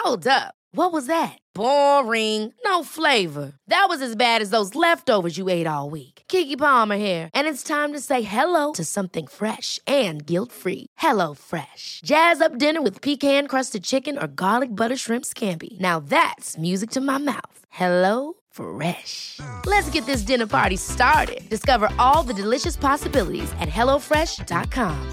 Hold up. What was that? Boring. No flavor. That was as bad as those leftovers you ate all week. Keke Palmer here, and it's time to say hello to something fresh and guilt-free. Hello Fresh. Jazz up dinner with pecan-crusted chicken or garlic butter shrimp scampi. Now that's music to my mouth. Hello Fresh. Let's get this dinner party started. Discover all the delicious possibilities at hellofresh.com.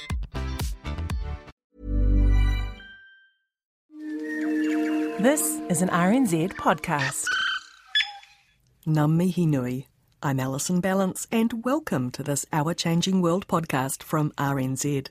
This is an RNZ podcast. Ngā mihi nui. I'm Alison Balance and welcome to this Our Changing World podcast from RNZ.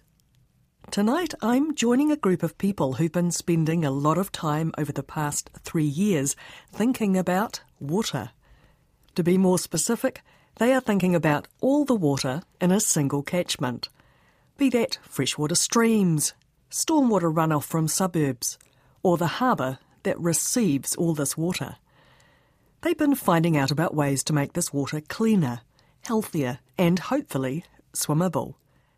Tonight I'm joining a group of people who've been spending a lot of time over the past 3 years thinking about water. To be more specific, they are thinking about all the water in a single catchment. Be that freshwater streams, stormwater runoff from suburbs, or the harbour that receives all this water. They've been finding out about ways to make this water cleaner, healthier and hopefully swimmable.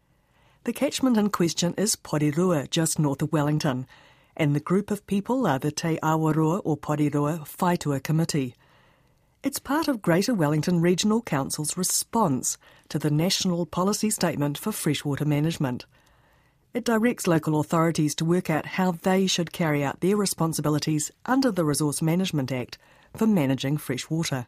The catchment in question is Porirua, just north of Wellington, and the group of people are the Te Awarua or Porirua Whaitua Committee. It's part of Greater Wellington Regional Council's response to the National Policy Statement for Freshwater Management. It directs local authorities to work out how they should carry out their responsibilities under the Resource Management Act for managing fresh water.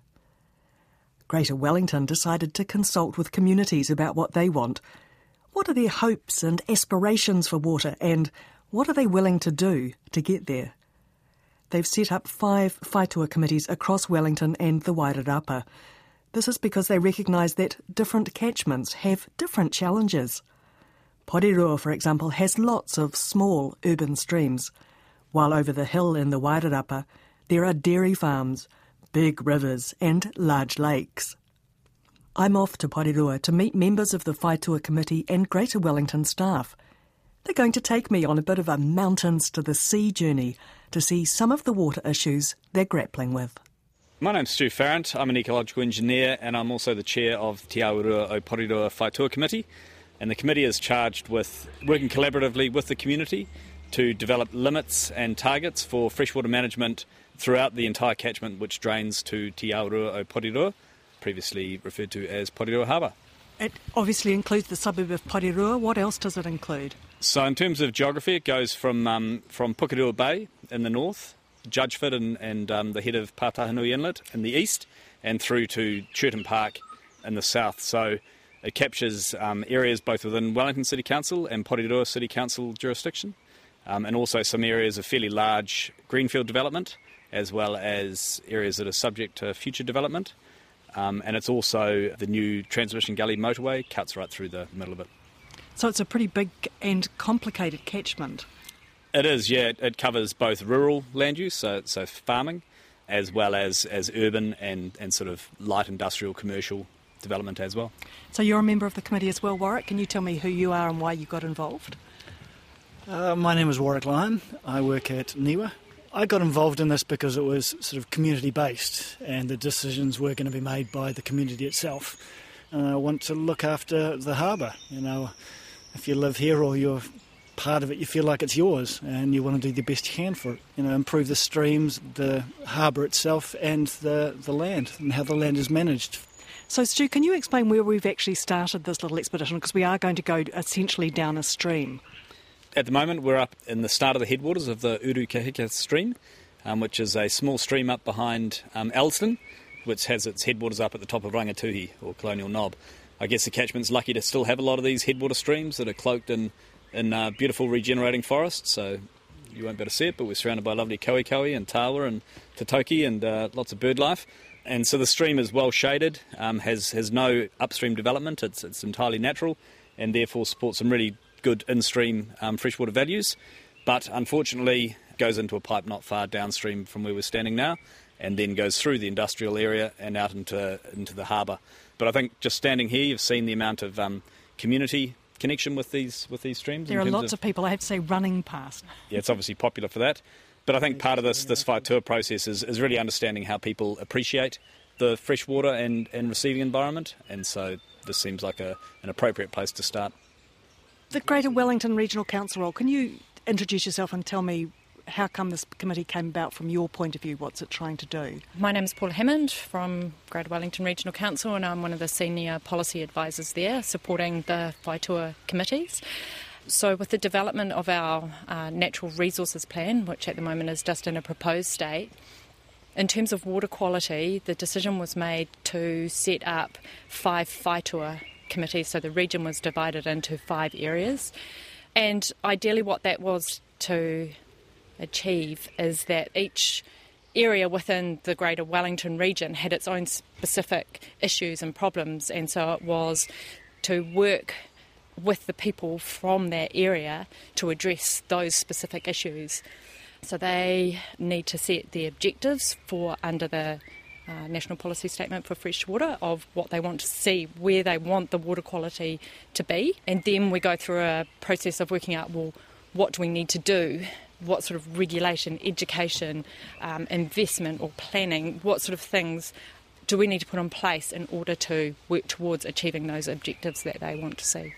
Greater Wellington decided to consult with communities about what they want. What are their hopes and aspirations for water, and what are they willing to do to get there? They've set up 5 Whaitua committees across Wellington and the Wairarapa. This is because they recognise that different catchments have different challenges. Porirua, for example, has lots of small urban streams, while over the hill in the Wairarapa there are dairy farms, big rivers and large lakes. I'm off to Porirua to meet members of the Whaitua Committee and Greater Wellington staff. They're going to take me on a bit of a mountains to the sea journey to see some of the water issues they're grappling with. My name's Stu Farrant. I'm an ecological engineer and I'm also the chair of Te Awarua o Porirua Whaitua Committee. And the committee is charged with working collaboratively with the community to develop limits and targets for freshwater management throughout the entire catchment which drains to Te Awarua o Porirua, previously referred to as Porirua Harbour. It obviously includes the suburb of Porirua. What else does it include? So in terms of geography, it goes from Pukerua Bay in the north, Judgeford and the head of Pātahanui Inlet in the east, and through to Churton Park in the south. So it captures areas both within Wellington City Council and Porirua City Council jurisdiction, and also some areas of fairly large greenfield development, as well as areas that are subject to future development. And it's also the new Transmission Gully motorway cuts right through the middle of it. So it's a pretty big and complicated catchment. It is, yeah. It covers both rural land use, so farming, as well as urban and sort of light industrial commercial development as well. So you're a member of the committee as well, Warwick. Can you tell me who you are and why you got involved? My name is Warwick Lyon. I work at Niwa. I got involved in this because it was sort of community-based and the decisions were going to be made by the community itself. And I want to look after the harbour. You know, if you live here or you're part of it, you feel like it's yours and you want to do the best you can for it. You know, improve the streams, the harbour itself and the land and how the land is managed. So, Stu, can you explain where we've actually started this little expedition? Because we are going to go essentially down a stream. At the moment, we're up in the start of the headwaters of the Urukahika stream, which is a small stream up behind Elston, which has its headwaters up at the top of Rangatuhi, or Colonial Knob. I guess the catchment's lucky to still have a lot of these headwater streams that are cloaked in beautiful regenerating forests, so you won't be able to see it, but we're surrounded by lovely koikoe and tawa and tatoki and lots of bird life. And so the stream is well shaded, has no upstream development, it's entirely natural, and therefore supports some really good in-stream freshwater values, but unfortunately goes into a pipe not far downstream from where we're standing now, and then goes through the industrial area and out into the harbour. But I think just standing here, you've seen the amount of community connection with these streams. There are lots of people, I have to say, running past. Yeah, it's obviously popular for that. But I think part of this Whaitua process is really understanding how people appreciate the freshwater and receiving environment, and so this seems like an appropriate place to start. The Greater Wellington Regional Council role, can you introduce yourself and tell me how come this committee came about from your point of view? What's it trying to do? My name is Paula Hammond from Greater Wellington Regional Council, and I'm one of the senior policy advisors there supporting the Whaitua committees. So with the development of our natural resources plan, which at the moment is just in a proposed state, in terms of water quality, the decision was made to set up 5 Whaitua committees, so the region was divided into 5 areas. And ideally what that was to achieve is that each area within the Greater Wellington region had its own specific issues and problems, and so it was to work with the people from that area to address those specific issues. So they need to set the objectives for under the National Policy Statement for Fresh Water of what they want to see, where they want the water quality to be, and then we go through a process of working out, well, what do we need to do? What sort of regulation, education, investment or planning, what sort of things do we need to put in place in order to work towards achieving those objectives that they want to see?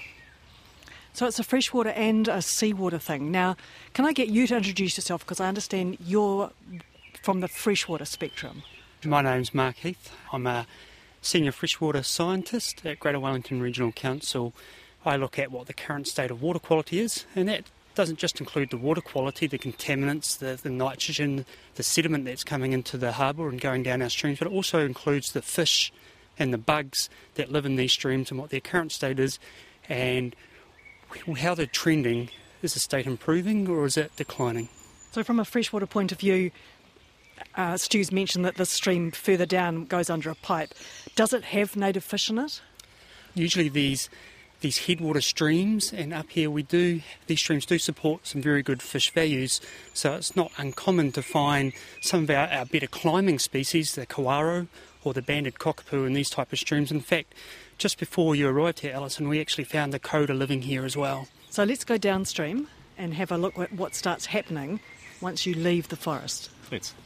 So it's a freshwater and a seawater thing. Now, can I get you to introduce yourself, because I understand you're from the freshwater spectrum. My name's Mark Heath. I'm a senior freshwater scientist at Greater Wellington Regional Council. I look at what the current state of water quality is, and that doesn't just include the water quality, the contaminants, the nitrogen, the sediment that's coming into the harbour and going down our streams, but it also includes the fish and the bugs that live in these streams and what their current state is, and how they're trending. Is the state improving or is it declining? So from a freshwater point of view, Stu's mentioned that this stream further down goes under a pipe. Does it have native fish in it? Usually these headwater streams, and up here these streams do support some very good fish values, so it's not uncommon to find some of our better climbing species, the kawaro or the banded cockapoo in these type of streams. In fact, just before you arrived here, Alison, we actually found the koda living here as well. So let's go downstream and have a look at what starts happening once you leave the forest. Let's.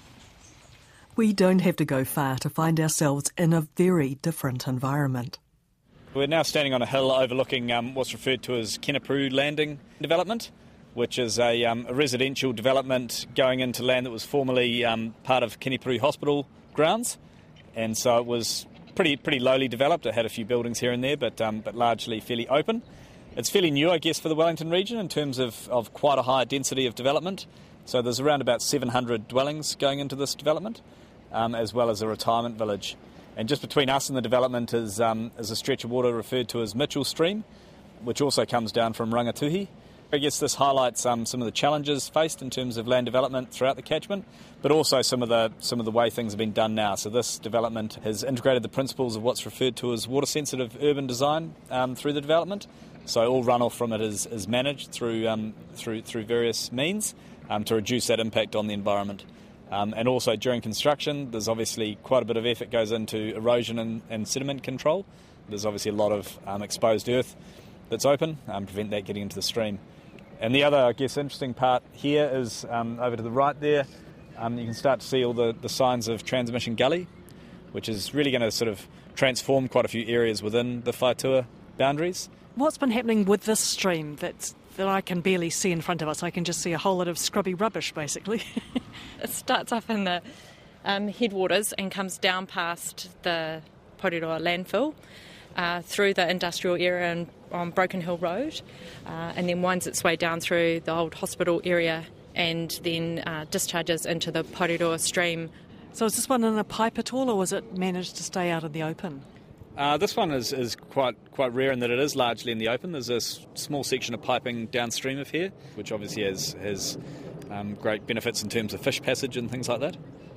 We don't have to go far to find ourselves in a very different environment. We're now standing on a hill overlooking what's referred to as Kenepuru Landing development, which is a residential development going into land that was formerly part of Kenepuru Hospital grounds, and so it was pretty lowly developed. It had a few buildings here and there, but largely fairly open. It's fairly new, I guess, for the Wellington region in terms of quite a high density of development. So there's around about 700 dwellings going into this development, as well as a retirement village. And just between us and the development is a stretch of water referred to as Mitchell Stream, which also comes down from Rangatuhi. I guess this highlights some of the challenges faced in terms of land development throughout the catchment, but also some of the way things have been done now. So this development has integrated the principles of what's referred to as water-sensitive urban design through the development. So all runoff from it is managed through various means to reduce that impact on the environment. And also during construction, there's obviously quite a bit of effort goes into erosion and sediment control. There's obviously a lot of exposed earth that's open, prevent that getting into the stream. And the other, I guess, interesting part here is over to the right there, you can start to see all the signs of transmission gully, which is really going to sort of transform quite a few areas within the Whaitua boundaries. What's been happening with this stream that I can barely see in front of us? I can just see a whole lot of scrubby rubbish, basically. It starts off in the headwaters and comes down past the Porirua landfill, through the industrial area and on Broken Hill Road, and then winds its way down through the old hospital area and then discharges into the Porirua stream. So is this one in a pipe at all, or was it managed to stay out in the open? This one is quite rare in that it is largely in the open. There's a small section of piping downstream of here, which obviously has great benefits in terms of fish passage and things like that.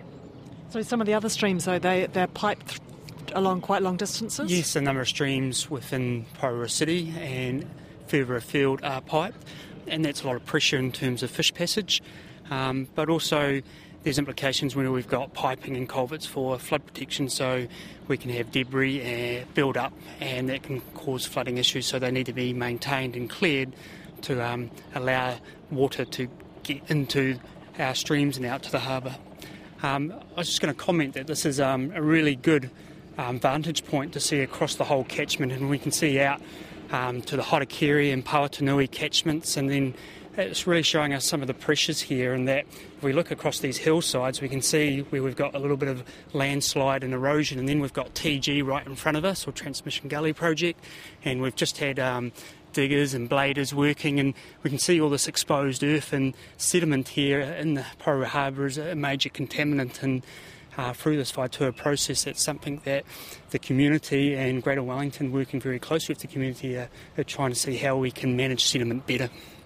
So some of the other streams, though, they're piped along quite long distances? Yes, a number of streams within Porirua City and further afield are piped, and that's a lot of pressure in terms of fish passage, but also there's implications when we've got piping and culverts for flood protection, so we can have debris build up and that can cause flooding issues, so they need to be maintained and cleared to allow water to get into our streams and out to the harbour. I was just going to comment that this is a really good vantage point to see across the whole catchment, and we can see out to the Hotakere and Pawatanui catchments, and then it's really showing us some of the pressures here, and that if we look across these hillsides, we can see where we've got a little bit of landslide and erosion, and then we've got TG right in front of us, or Transmission Gully Project, and we've just had diggers and bladers working, and we can see all this exposed earth and sediment here in the Porou Harbour is a major contaminant, and through this Whaitua process, that's something that the community and Greater Wellington, working very closely with the community, are trying to see how we can manage sediment better.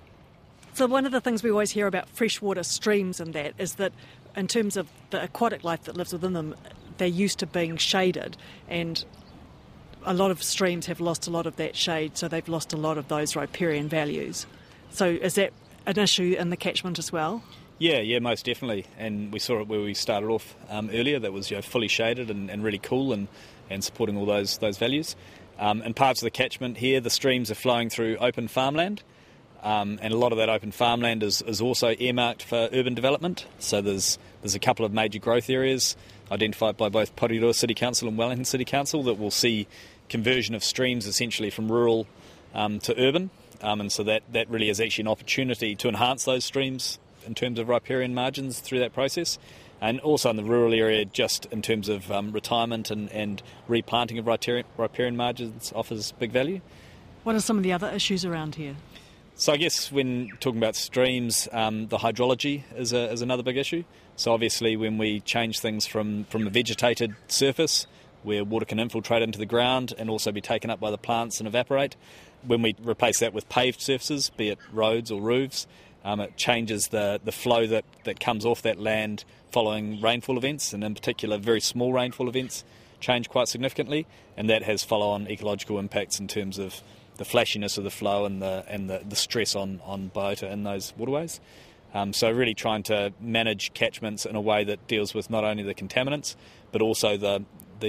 So one of the things we always hear about freshwater streams and that is that in terms of the aquatic life that lives within them, they're used to being shaded, and a lot of streams have lost a lot of that shade, so they've lost a lot of those riparian values. So is that an issue in the catchment as well? Yeah, most definitely. And we saw it where we started off earlier. That was fully shaded and really cool and supporting all those values. In parts of the catchment here, the streams are flowing through open farmland, and a lot of that open farmland is also earmarked for urban development. So there's a couple of major growth areas identified by both Porirua City Council and Wellington City Council that will see conversion of streams essentially from rural to urban, and so that really is actually an opportunity to enhance those streams in terms of riparian margins through that process, and also in the rural area just in terms of retirement and replanting of riparian margins offers big value. What are some of the other issues around here? So I guess when talking about streams, the hydrology is another big issue. So obviously when we change things from a vegetated surface where water can infiltrate into the ground and also be taken up by the plants and evaporate, when we replace that with paved surfaces, be it roads or roofs, it changes the flow that comes off that land following rainfall events, and in particular very small rainfall events change quite significantly, and that has follow-on ecological impacts in terms of the flashiness of the flow and the stress on biota in those waterways. So really trying to manage catchments in a way that deals with not only the contaminants but also the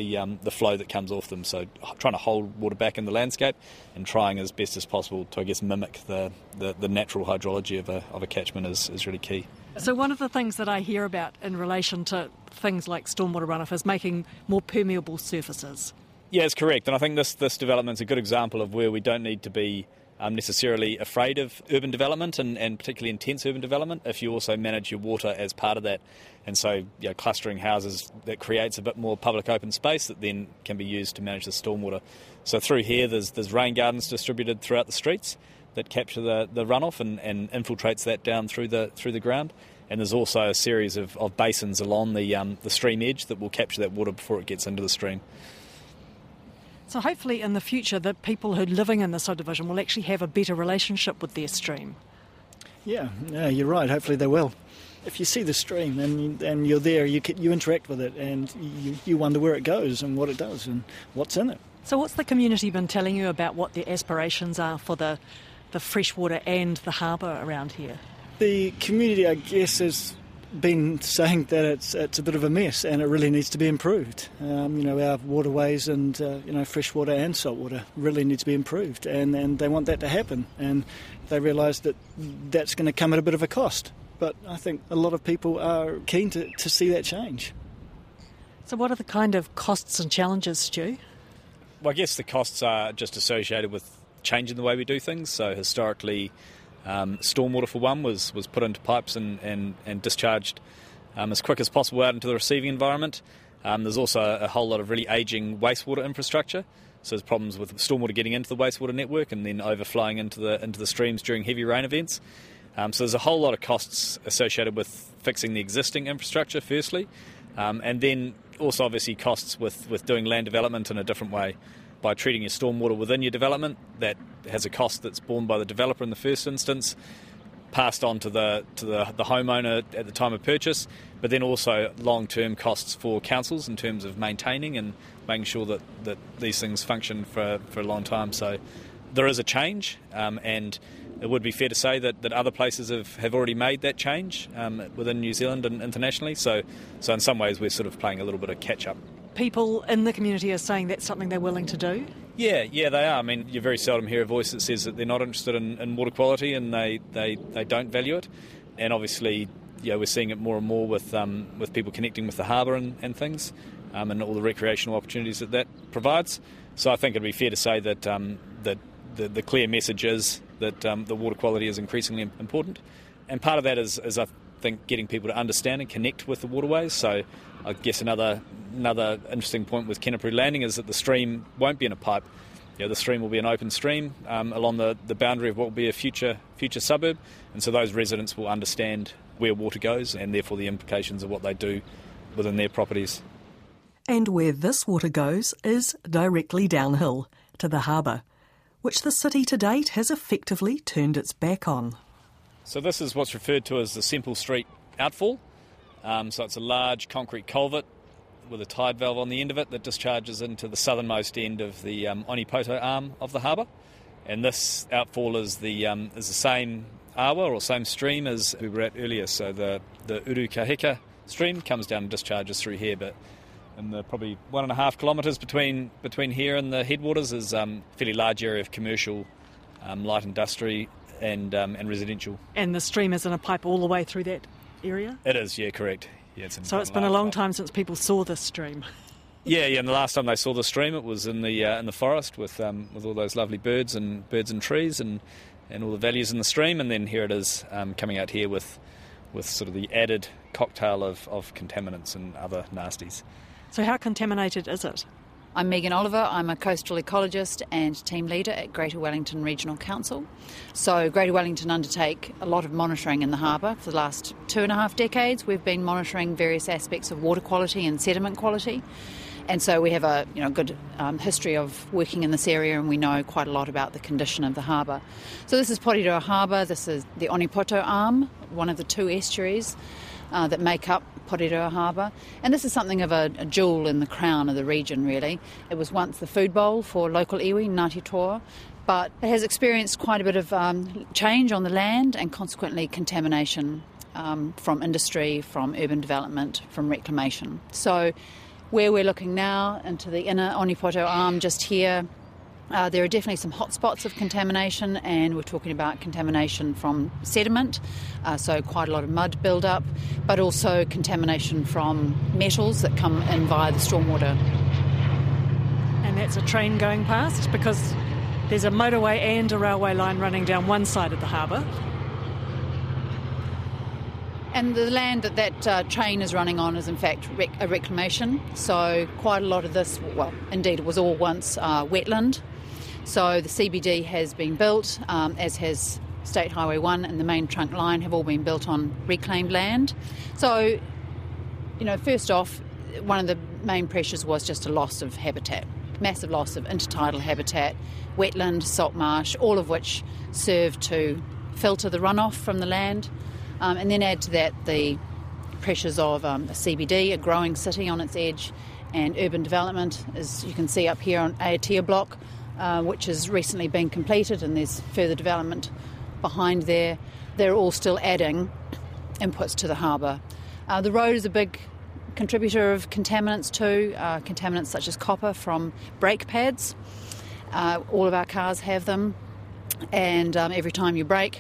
flow that comes off them. So trying to hold water back in the landscape and trying as best as possible to, I guess, mimic the natural hydrology of a catchment is really key. So one of the things that I hear about in relation to things like stormwater runoff is making more permeable surfaces. Yeah, it's correct. And I think this development's a good example of where we don't need to be necessarily afraid of urban development and particularly intense urban development if you also manage your water as part of that. And so clustering houses, that creates a bit more public open space that then can be used to manage the stormwater. So through here there's rain gardens distributed throughout the streets that capture the runoff and infiltrates that down through the ground. And there's also a series of basins along the stream edge that will capture that water before it gets into the stream. So hopefully in the future the people who are living in the subdivision will actually have a better relationship with their stream. Yeah, you're right. Hopefully they will. If you see the stream and you're there, you interact with it and you wonder where it goes and what it does and what's in it. So what's the community been telling you about what their aspirations are for the freshwater and the harbour around here? The community, I guess, has been saying that it's a bit of a mess and it really needs to be improved. Our waterways and freshwater and saltwater really need to be improved, and they want that to happen, and they realise that that's going to come at a bit of a cost. But I think a lot of people are keen to see that change. So what are the kind of costs and challenges, Stu? Well, I guess the costs are just associated with changing the way we do things. So historically, stormwater, for one, was put into pipes and discharged as quick as possible out into the receiving environment. There's also a whole lot of really ageing wastewater infrastructure. So there's problems with stormwater getting into the wastewater network and then overflowing into the streams during heavy rain events. So there's a whole lot of costs associated with fixing the existing infrastructure, firstly, and then also obviously costs with doing land development in a different way. By treating your stormwater within your development, that has a cost that's borne by the developer in the first instance, passed on to the homeowner at the time of purchase, but then also long-term costs for councils in terms of maintaining and making sure that these things function for a long time. So there is a change, and it would be fair to say that other places have already made that change within New Zealand and internationally. So in some ways we're sort of playing a little bit of catch-up. People in the community are saying that's something they're willing to do? Yeah, they are. I mean, you very seldom hear a voice that says that they're not interested in water quality and they don't value it. And obviously, we're seeing it more and more with people connecting with the harbour and things, and all the recreational opportunities that provides. So I think it'd be fair to say that the clear message is that the water quality is increasingly important. And part of that is I think, getting people to understand and connect with the waterways. So I guess another interesting point with Kenepuru Landing is that the stream won't be in a pipe. The stream will be an open stream along the boundary of what will be a future suburb, and so those residents will understand where water goes and therefore the implications of what they do within their properties. And where this water goes is directly downhill to the harbour, which the city to date has effectively turned its back on. So this is what's referred to as the Semple Street outfall. So it's a large concrete culvert with a tide valve on the end of it that discharges into the southernmost end of the Onipoto arm of the harbour. And this outfall is the same awa or same stream as we were at earlier. So the Uru Kaheka stream comes down and discharges through here, but in the probably 1.5 kilometres between here and the headwaters is a fairly large area of commercial, light industry and residential. And the stream is in a pipe all the way through that area? It is, yeah, correct. Yeah, so it's been a long time since people saw this stream. Yeah, and the last time they saw the stream, it was in the forest with all those lovely birds and trees and all the values in the stream, and then here it is coming out here with sort of the added cocktail of contaminants and other nasties. So how contaminated is it? I'm Megan Oliver. I'm a coastal ecologist and team leader at Greater Wellington Regional Council. So Greater Wellington undertake a lot of monitoring in the harbour. For the last 2.5 decades, we've been monitoring various aspects of water quality and sediment quality. And so we have a good history of working in this area, and we know quite a lot about the condition of the harbour. So this is Porirua Harbour. This is the Onipoto arm, one of the 2 estuaries that make up Porirua Harbour, and this is something of a jewel in the crown of the region, really. It was once the food bowl for local iwi, Ngāti Toa, but it has experienced quite a bit of change on the land and consequently contamination from industry, from urban development, from reclamation. So where we're looking now into the inner Onipoto arm just here, there are definitely some hot spots of contamination, and we're talking about contamination from sediment, so quite a lot of mud build-up, but also contamination from metals that come in via the stormwater. And that's a train going past, because there's a motorway and a railway line running down one side of the harbour. And the land that train is running on is in fact a reclamation, so quite a lot of this, well, indeed it was all once wetland. So the CBD has been built, as has State Highway 1 and the main trunk line have all been built on reclaimed land. So, first off, one of the main pressures was just a loss of habitat, massive loss of intertidal habitat, wetland, salt marsh, all of which serve to filter the runoff from the land. And then add to that the pressures of a CBD, a growing city on its edge, and urban development, as you can see up here on Aotea Block, which has recently been completed, and there's further development behind there. They're all still adding inputs to the harbour. The road is a big contributor of contaminants too, contaminants such as copper from brake pads. All of our cars have them, and every time you brake,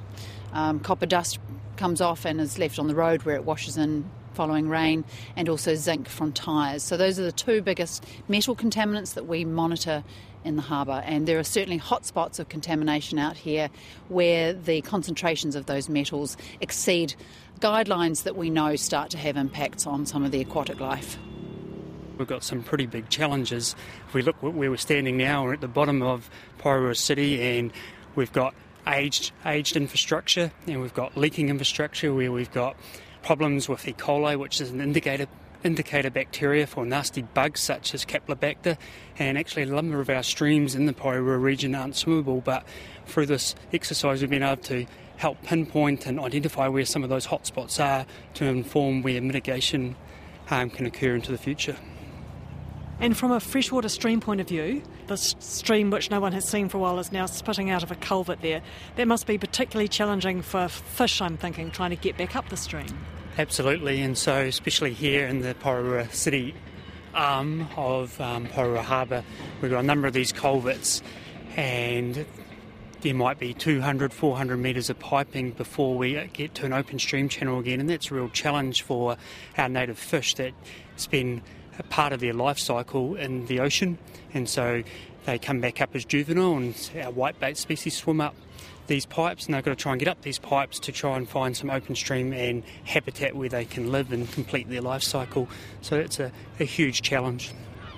copper dust comes off and is left on the road where it washes in following rain, and also zinc from tyres. So those are the 2 biggest metal contaminants that we monitor in the harbour, and there are certainly hotspots of contamination out here where the concentrations of those metals exceed guidelines that we know start to have impacts on some of the aquatic life. We've got some pretty big challenges. If we look where we're standing now, we're at the bottom of Porirua City, and we've got aged infrastructure, and we've got leaking infrastructure where we've got problems with E. coli, which is an indicator bacteria for nasty bugs such as Campylobacter, and actually a number of our streams in the Porirua region aren't swimmable, but through this exercise we've been able to help pinpoint and identify where some of those hotspots are to inform where mitigation can occur into the future. And from a freshwater stream point of view, this stream, which no one has seen for a while, is now spitting out of a culvert there. That must be particularly challenging for fish, I'm thinking, trying to get back up the stream. Absolutely, and so especially here in the Porirua City arm of Porirua Harbour, we've got a number of these culverts, and there might be 200, 400 metres of piping before we get to an open stream channel again, and that's a real challenge for our native fish that spend a part of their life cycle in the ocean, and so they come back up as juvenile, and our whitebait species swim up these pipes, and they've got to try and get up these pipes to try and find some open stream and habitat where they can live and complete their life cycle. So it's a huge challenge.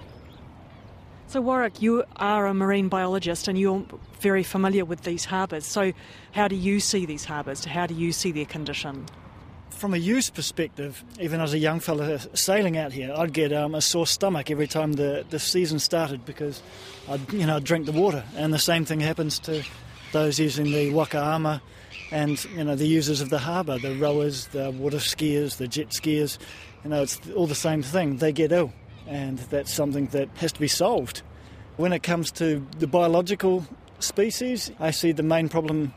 So Warwick, you are a marine biologist and you're very familiar with these harbours. So how do you see these harbours? How do you see their condition? From a use perspective, even as a young fella sailing out here, I'd get a sore stomach every time the season started because I'd drink the water. And the same thing happens to those using the wakaama and the users of the harbour, the rowers, the water skiers, the jet skiers. It's all the same thing. They get ill, and that's something that has to be solved. When it comes to the biological species, I see the main problem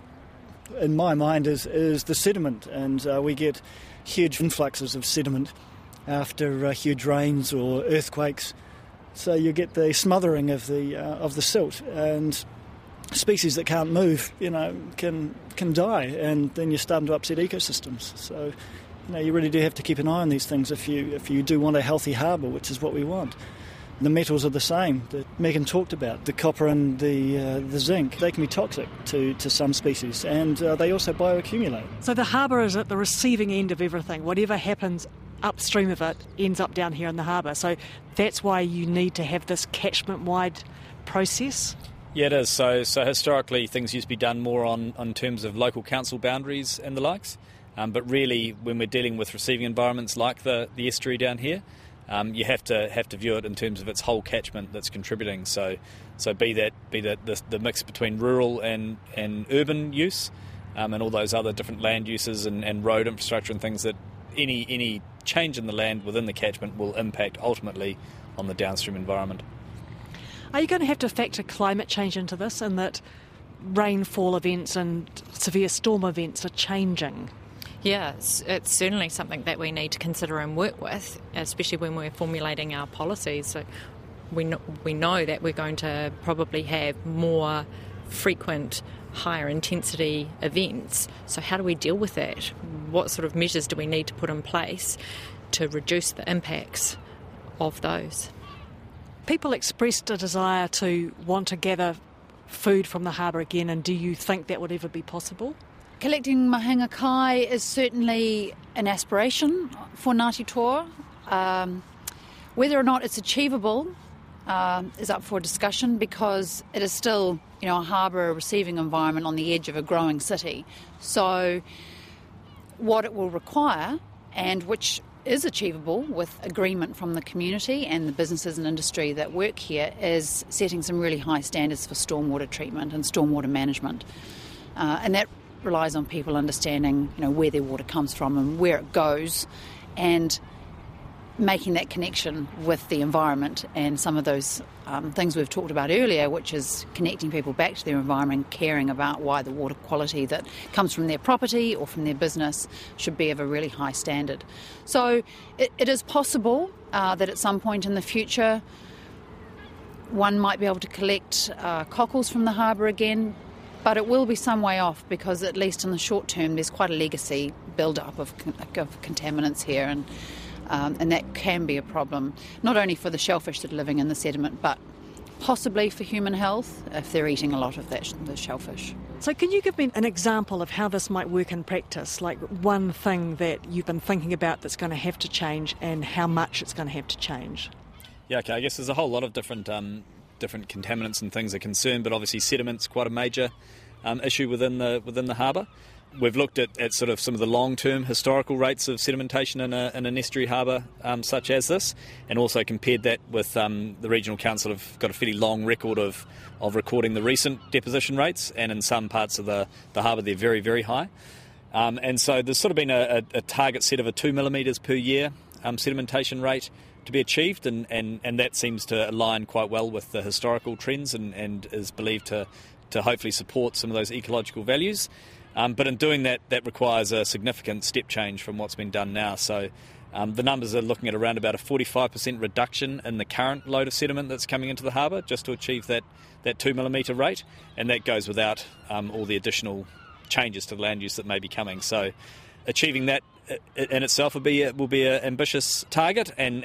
in my mind is the sediment, and we get huge influxes of sediment after huge rains or earthquakes. So you get the smothering of the silt, and species that can't move, can die, and then you're starting to upset ecosystems. So, you really do have to keep an eye on these things if you do want a healthy harbour, which is what we want. The metals are the same that Megan talked about, the copper and the zinc. They can be toxic to some species, and they also bioaccumulate. So the harbour is at the receiving end of everything. Whatever happens upstream of it ends up down here in the harbour. So that's why you need to have this catchment-wide process. Yeah, it is. So historically, things used to be done more on terms of local council boundaries and the likes. But really, when we're dealing with receiving environments like the estuary down here, you have to view it in terms of its whole catchment that's contributing. So be that the mix between rural and urban use, and all those other different land uses and road infrastructure and things, that any change in the land within the catchment will impact ultimately on the downstream environment. Are you going to have to factor climate change into this, and that rainfall events and severe storm events are changing? Yeah, it's certainly something that we need to consider and work with, especially when we're formulating our policies. So we know that we're going to probably have more frequent, higher intensity events. So how do we deal with that? What sort of measures do we need to put in place to reduce the impacts of those? People expressed a desire to want to gather food from the harbour again, and do you think that would ever be possible? Collecting mahanga kai is certainly an aspiration for Ngāti Toa. Whether or not it's achievable is up for discussion, because it is still, a harbour, a receiving environment on the edge of a growing city. So what it will require, and which is achievable with agreement from the community and the businesses and industry that work here, is setting some really high standards for stormwater treatment and stormwater management. And that relies on people understanding, where their water comes from and where it goes, and making that connection with the environment and some of those things we've talked about earlier, which is connecting people back to their environment, caring about why the water quality that comes from their property or from their business should be of a really high standard. So it is possible that at some point in the future one might be able to collect cockles from the harbour again, but it will be some way off, because at least in the short term there's quite a legacy build-up of contaminants here, and that can be a problem, not only for the shellfish that are living in the sediment, but possibly for human health if they're eating a lot of the shellfish. So can you give me an example of how this might work in practice, like one thing that you've been thinking about that's going to have to change and how much it's going to have to change? Yeah, okay, I guess there's a whole lot of different contaminants and things are concerned, but obviously sediment's quite a major issue within the harbour. We've looked at sort of some of the long-term historical rates of sedimentation in an estuary harbour such as this, and also compared that with the Regional Council have got a fairly long record of recording the recent deposition rates, and in some parts of the harbour they're very, very high. And so there's sort of been a target set of a 2 millimetres per year sedimentation rate to be achieved, and that seems to align quite well with the historical trends and is believed to hopefully support some of those ecological values. But in doing that requires a significant step change from what's been done now. So the numbers are looking at around about a 45% reduction in the current load of sediment that's coming into the harbour just to achieve that 2 millimetre rate, and that goes without all the additional changes to the land use that may be coming. So achieving that in itself will be an ambitious target, and that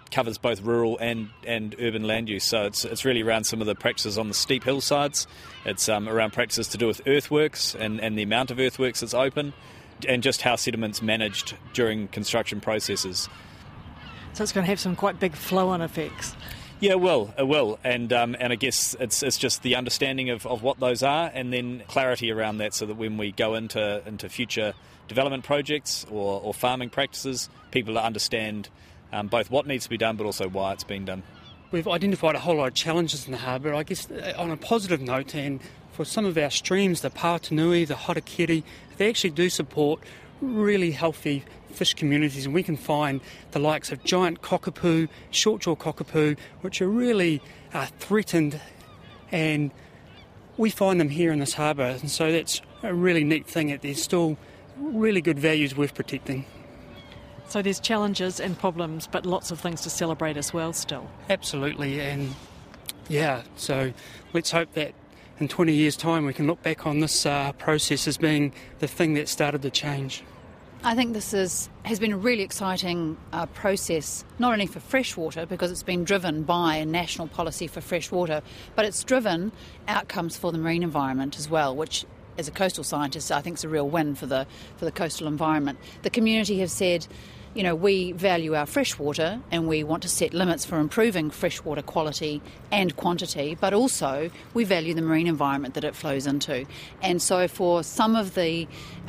covers both rural and urban land use. So it's really around some of the practices on the steep hillsides. It's around practices to do with earthworks and the amount of earthworks that's open, and just how sediment's managed during construction processes. So it's going to have some quite big flow-on effects. Yeah, it will, and I guess it's just the understanding of what those are, and then clarity around that, so that when we go into future development projects or farming practices, people understand both what needs to be done, but also why it's being done. We've identified a whole lot of challenges in the harbour, I guess, on a positive note, and for some of our streams, the Pātinui, the Harakiri, they actually do support really healthy fish communities, and we can find the likes of giant cockapoo, short-jaw cockapoo, which are really threatened, and we find them here in this harbour, and so that's a really neat thing, that there's still really good values worth protecting. So there's challenges and problems, but lots of things to celebrate as well still. Absolutely, and yeah, so let's hope that in 20 years' time we can look back on this process as being the thing that started the change. I think this has been a really exciting process, not only for freshwater, because it's been driven by a national policy for freshwater, but it's driven outcomes for the marine environment as well, which, as a coastal scientist, I think is a real win for the coastal environment. The community have said, you know, we value our freshwater and we want to set limits for improving freshwater quality and quantity, but also we value the marine environment that it flows into. And so for some of the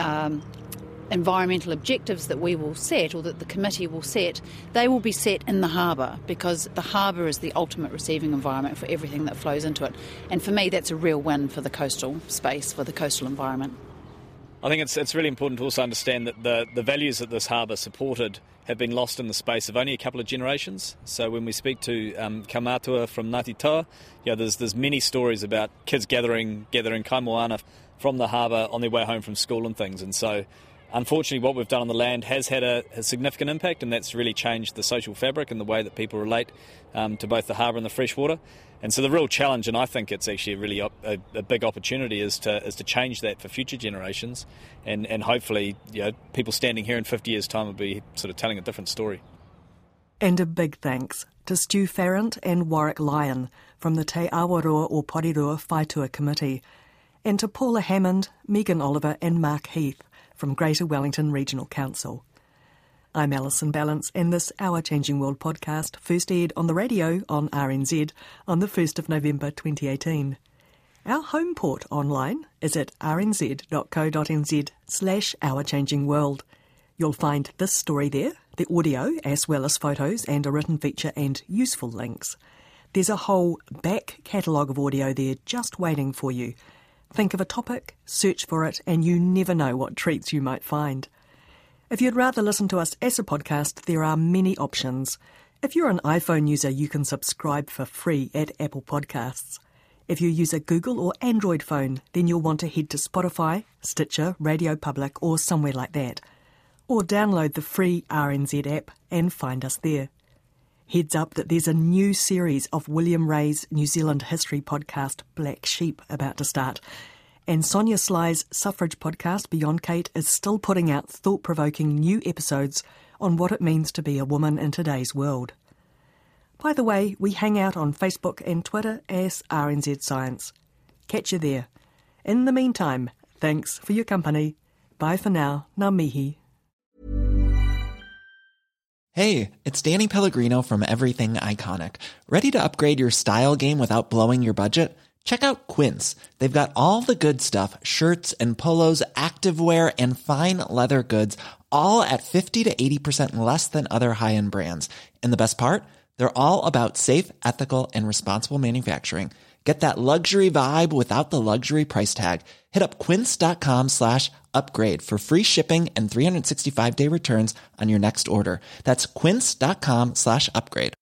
environmental objectives that we will set, or that the committee will set, they will be set in the harbour, because the harbour is the ultimate receiving environment for everything that flows into it. And for me, that's a real win for the coastal space, for the coastal environment. I think it's really important to also understand that the values that this harbour supported have been lost in the space of only a couple of generations. So when we speak to Kaumatua from Ngāti Toa, there's many stories about kids gathering kaimoana from the harbour on their way home from school and things. And so unfortunately, what we've done on the land has had a significant impact, and that's really changed the social fabric and the way that people relate to both the harbour and the freshwater. And so the real challenge, and I think it's actually a big opportunity, is to change that for future generations, and hopefully, people standing here in 50 years' time will be sort of telling a different story. And a big thanks to Stu Farrant and Warwick Lyon from the Te Awaroa o Porirua Whaitua Committee, and to Paula Hammond, Megan Oliver and Mark Heath from Greater Wellington Regional Council. I'm Alison Ballance, and this Our Changing World podcast first aired on the radio on RNZ on the 1st of November 2018. Our home port online is at rnz.co.nz/ourchangingworld. You'll find this story there, the audio as well as photos and a written feature and useful links. There's a whole back catalogue of audio there just waiting for you. Think of a topic, search for it, and you never know what treats you might find. If you'd rather listen to us as a podcast, there are many options. If you're an iPhone user, you can subscribe for free at Apple Podcasts. If you use a Google or Android phone, then you'll want to head to Spotify, Stitcher, Radio Public, or somewhere like that. Or download the free RNZ app and find us there. Heads up that there's a new series of William Ray's New Zealand history podcast, Black Sheep, about to start. And Sonia Sly's suffrage podcast, Beyond Kate, is still putting out thought-provoking new episodes on what it means to be a woman in today's world. By the way, we hang out on Facebook and Twitter as RNZ Science. Catch you there. In the meantime, thanks for your company. Bye for now. Ngā mihi. Hey, it's Danny Pellegrino from Everything Iconic. Ready to upgrade your style game without blowing your budget? Check out Quince. They've got all the good stuff, shirts and polos, activewear, and fine leather goods, all at 50 to 80% less than other high-end brands. And the best part? They're all about safe, ethical, and responsible manufacturing. Get that luxury vibe without the luxury price tag. Hit up quince.com/upgrade for free shipping and 365-day returns on your next order. That's quince.com/upgrade.